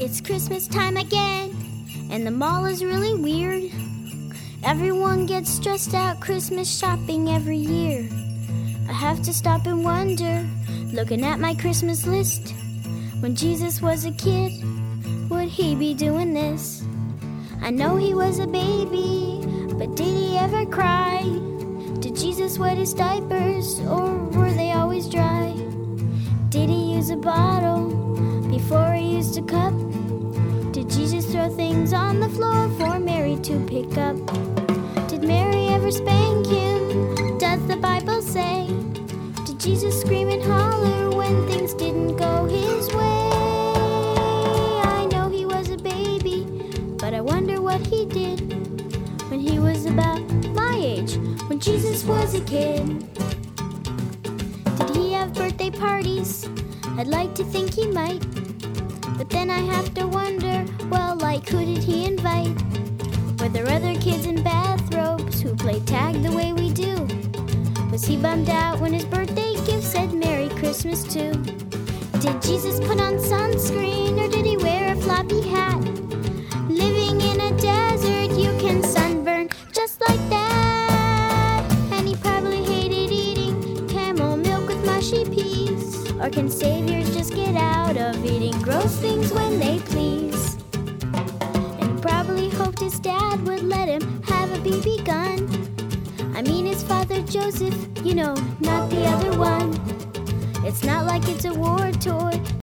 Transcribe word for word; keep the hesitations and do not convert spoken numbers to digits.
It's Christmas time again, and the mall is really weird. Everyone gets stressed out Christmas shopping every year. I have to stop and wonder, looking at my Christmas list, when Jesus was a kid, would he be doing this? I know he was a baby, but did he ever cry? Did Jesus wet his diapers, or were they always dry? Did he use a bottle before he used a cup? Did Jesus throw things on the floor for Mary to pick up? Did Mary ever spank him? Does the Bible say? Did Jesus scream and holler when things didn't go his way? I know he was a baby, but I wonder what he did when he was about my age, when Jesus was a kid. Did he have birthday parties? I'd like to think he might, but then I have to wonder, well, like who did he invite? Were there other kids in bathrobes who played tag the way we do? Was he bummed out when his birthday gift said Merry Christmas too? Did Jesus put on sunscreen, or did he wear a floppy hat? Living in a desert, you can sunburn just like that. And he probably hated eating camel milk with mushy peas. Or can saviors just get out of eating gross things when they please? And he probably hoped his dad would let him have a B B gun. I mean his father Joseph, you know, not the other one. It's not like it's a war toy.